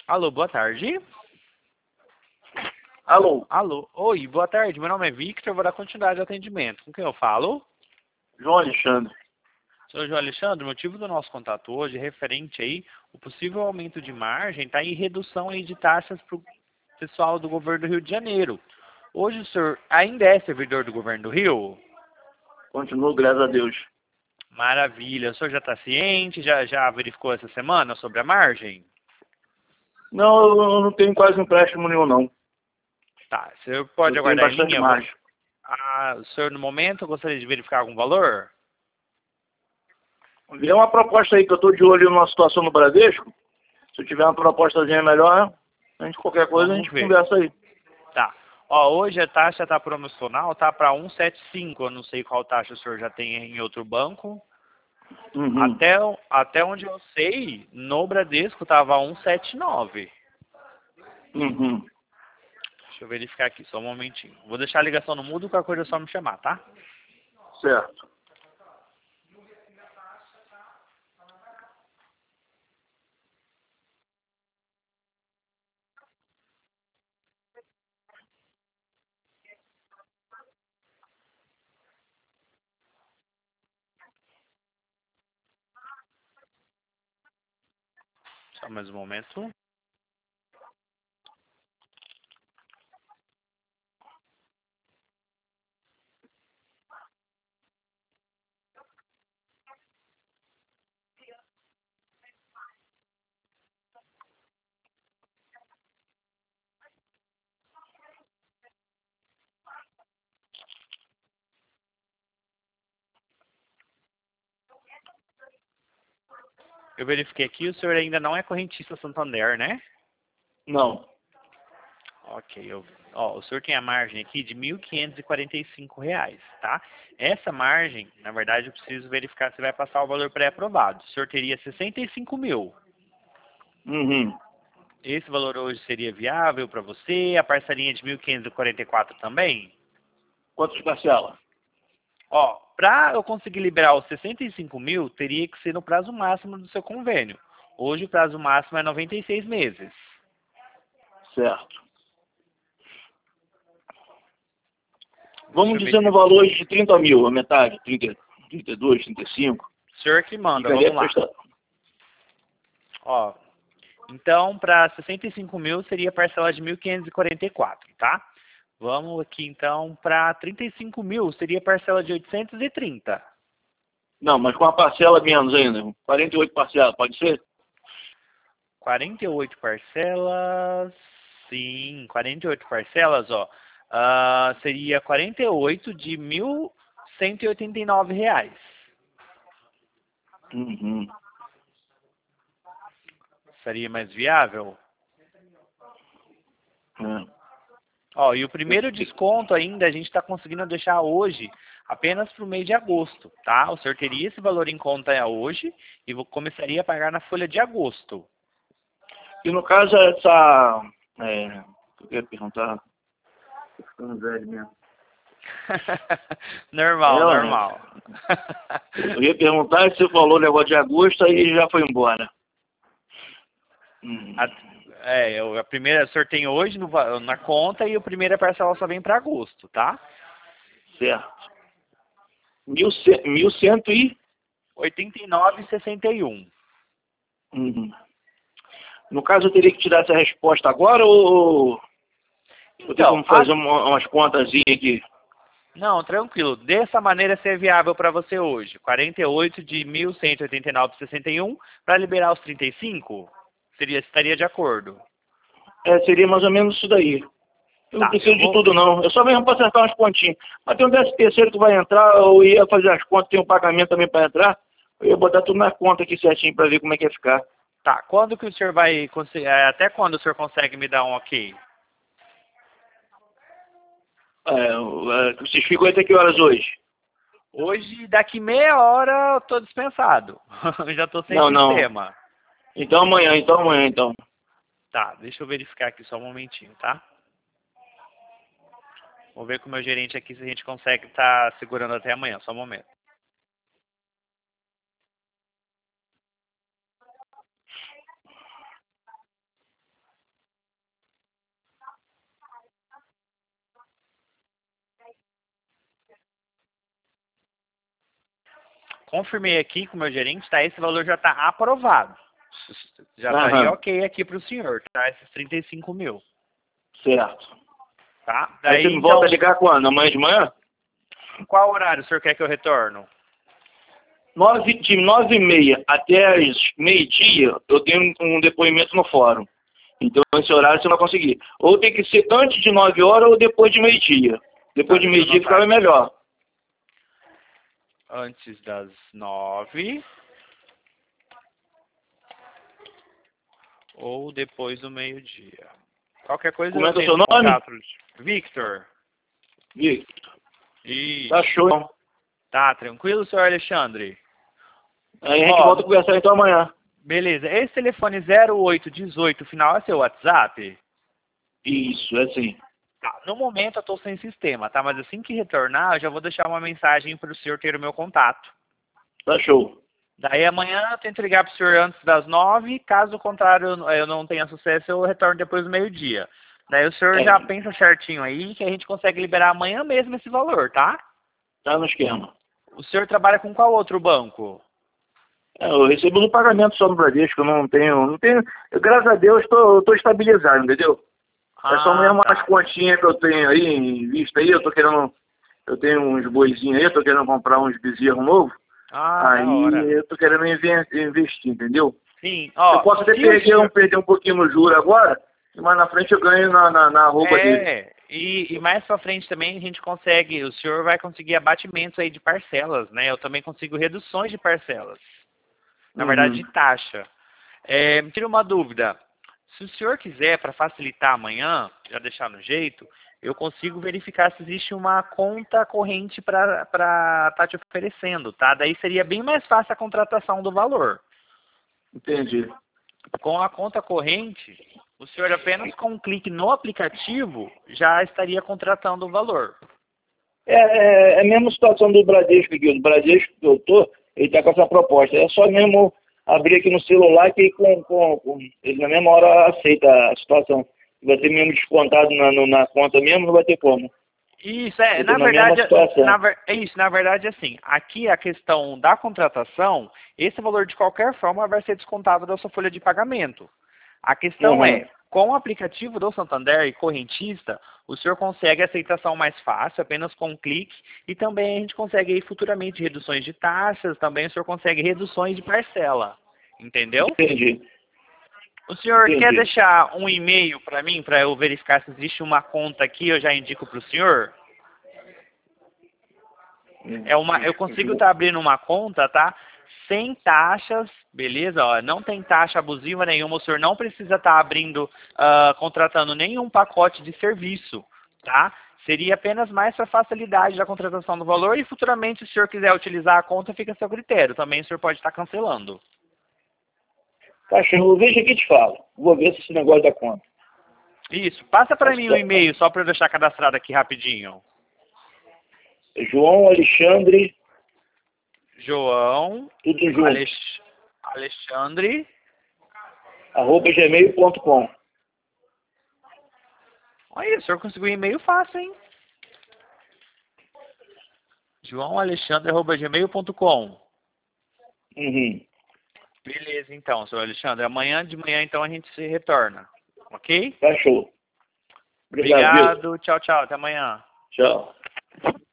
Alô, boa tarde. Alô, Alô, oi, boa tarde. Meu nome é Victor, vou dar continuidade ao atendimento. Com quem eu falo? João Alexandre. Sou João Alexandre. O motivo do nosso contato hoje é referente aí o possível aumento de margem, tá? E redução aí de taxas para o pessoal do governo do Rio de Janeiro. Hoje o senhor ainda é servidor do governo do Rio? Continuo, graças a Deus. Maravilha. O senhor já está ciente? Já verificou essa semana sobre a margem? Não, eu não tenho quase empréstimo nenhum, não. Tá, o senhor pode Eu tenho aguardar em bastante linha? margem. O senhor, no momento, gostaria de verificar algum valor? Vê uma proposta aí, que eu estou de olho numa situação no Bradesco. Se eu tiver uma propostazinha melhor, a gente, qualquer coisa, a Vamos gente ver. conversa aí. Tá. Ó, hoje a taxa tá promocional, tá para 1,75. Eu não sei qual taxa o senhor já tem em outro banco. Uhum. Até onde eu sei, no Bradesco tava 1,79. Uhum. Deixa eu verificar aqui, só um momentinho. Vou deixar a ligação no mudo, qualquer coisa é só me chamar, tá? Certo. Só mais um momento. Eu verifiquei aqui, o senhor ainda não é correntista Santander, né? Não. Ok, ó, o senhor tem a margem aqui de R$ 1.545, tá? Essa margem, na verdade, eu preciso verificar se vai passar o valor pré-aprovado. O senhor teria 65 mil. Uhum. Esse valor hoje seria viável para você? A parcelinha de 1.544 também? Quantos parcela? Ó, para eu conseguir liberar os 65 mil, teria que ser no prazo máximo do seu convênio. Hoje o prazo máximo é 96 meses. Certo. Deixa Vamos eu ver dizer se... no valor de 30 mil, a metade, 30, 32, 35. O senhor que manda, Ficaria vamos lá. prestado. Ó, então, para 65 mil seria parcela de 1.544, tá? Vamos aqui, então, para 35 mil seria parcela de 830. Não, mas com a parcela menos ainda. 48 parcelas, pode ser? 48 parcelas, sim, 48 parcelas, ó. Seria 48 de R$ 1.189. Uhum. Seria mais viável? É. Ó, e o primeiro desconto ainda a gente está conseguindo deixar hoje apenas para o mês de agosto, tá? O senhor teria esse valor em conta hoje e começaria a pagar na folha de agosto. E no caso, essa... eu queria perguntar... Tô ficando velho mesmo. Normal, Ué, normal. eu ia perguntar se você falou o negócio de agosto e já foi embora. Hum. A primeira sorteio hoje na conta e a primeira parcela só vem para agosto, tá? Certo. 1.100 e... 89,61. Uhum. No caso, eu teria que tirar essa resposta agora ou eu tenho Então, como fazer umas contazinhas aqui? não, tranquilo. Dessa maneira ser viável para você hoje. 48 de 1.189,61 para liberar os 35? Estaria de acordo. Seria mais ou menos isso daí. Eu não Tá, eu preciso de vou... tudo, não. Eu só mesmo para acertar umas pontinhas. Mas tem um 13º que vai entrar, eu ia fazer as contas, tem um pagamento também para entrar. Eu ia botar tudo na conta aqui certinho para ver como é que ia ficar. Tá, quando que o senhor vai conseguir... até quando o senhor consegue me dar um ok? Vocês ficam até que horas hoje? Hoje, daqui meia hora, eu tô dispensado. Já tô sem Não, não. sistema. Então amanhã, então. Tá, deixa eu verificar aqui só um momentinho, tá? Vou ver com o meu gerente aqui se a gente consegue estar segurando até amanhã, só um momento. confirmei aqui com o meu gerente, tá? Esse valor já está aprovado. Já estaria ok aqui para o senhor, tá? Esses 35 mil. Certo. Tá? Aí Daí, você me então, volta a ligar quando? Amanhã de manhã? qual horário o senhor quer que eu retorno? De 9h30 até as meio-dia, eu tenho um depoimento no fórum. Então, esse horário você não vai conseguir. Ou tem que ser antes de 9 horas ou depois de meio-dia. Depois Tá, de deixa eu meio-dia anotar ficava aqui. melhor. Antes das 9 ou depois do meio-dia. Qualquer coisa Como é eu que é o seu tento nome? contato. Victor. Victor. Isso. Tá show. Então. Tá, tranquilo, senhor Alexandre? Aí a gente Ó, volta a conversar então amanhã. beleza. Esse telefone 0818, final é seu WhatsApp? Isso, é assim. Tá, no momento eu estou sem sistema, tá? Mas assim que retornar, eu já vou deixar uma mensagem para o senhor ter o meu contato. Tá show. Daí amanhã eu tento ligar para o senhor antes das 9, caso contrário eu não tenha sucesso, eu retorno depois do meio-dia. Daí o senhor já pensa certinho aí que a gente consegue liberar amanhã mesmo esse valor, tá? Tá no esquema. O senhor trabalha com qual outro banco? Eu recebo no pagamento só no Bradesco, eu não tenho. Graças a Deus estou estabilizado, entendeu? É só Ah, mesmo umas tá. continhas que eu tenho aí em vista aí, eu tenho uns boizinhos aí, eu tô querendo comprar uns bezerros novos, Ah, da hora. aí eu tô querendo investir, entendeu? Sim, Eu ó, posso até se o senhor... perder um pouquinho no juro agora, e mais na frente eu ganho na arroba dele. E mais pra frente também a gente consegue, o senhor vai conseguir abatimentos aí de parcelas, né? Eu também consigo reduções de parcelas. Na verdade, Uhum. de taxa. Me tira uma dúvida. Se o senhor quiser, para facilitar amanhã, já deixar no jeito, eu consigo verificar se existe uma conta corrente para estar te oferecendo, tá? Daí seria bem mais fácil a contratação do valor. Entendi. Com a conta corrente, o senhor apenas com um clique no aplicativo já estaria contratando o valor. É a mesma situação do Bradesco aqui. O Bradesco que eu tô, ele tá com essa proposta. É só mesmo abrir aqui no celular que ele na mesma hora aceita a situação. Vai ter mesmo descontado na conta mesmo, não vai ter como. Isso, Eu tô na na mesma verdade, situação. é isso, na verdade, assim, aqui a questão da contratação, esse valor de qualquer forma vai ser descontado da sua folha de pagamento. A questão Uhum. é, com o aplicativo do Santander e correntista, o senhor consegue a aceitação mais fácil, apenas com um clique, e também a gente consegue aí futuramente reduções de taxas, também o senhor consegue reduções de parcela, entendeu? Entendi. O senhor quer Entendi. deixar um e-mail para mim, para eu verificar se existe uma conta aqui, eu já indico para o senhor? Eu consigo estar abrindo uma conta, tá? Sem taxas, beleza? Ó, não tem taxa abusiva nenhuma, o senhor não precisa estar abrindo, contratando nenhum pacote de serviço, tá? Seria apenas mais para facilidade da contratação do valor e futuramente, se o senhor quiser utilizar a conta, fica a seu critério. Também o senhor pode estar cancelando. Cachorro, veja aqui e te falo. Vou ver se esse negócio dá conta. Isso, passa para mim o e-mail só para eu deixar cadastrado aqui rapidinho. João Alexandre, João tudo junto, Alexandre. @gmail.com. Olha, o senhor conseguiu um e-mail fácil, hein? joãoalexandre@gmail.com. Uhum. Beleza, então, senhor Alexandre. Amanhã de manhã, então, a gente se retorna. Ok? Tá show. Obrigado, viu? Obrigado. Tchau, tchau. Até amanhã. Tchau.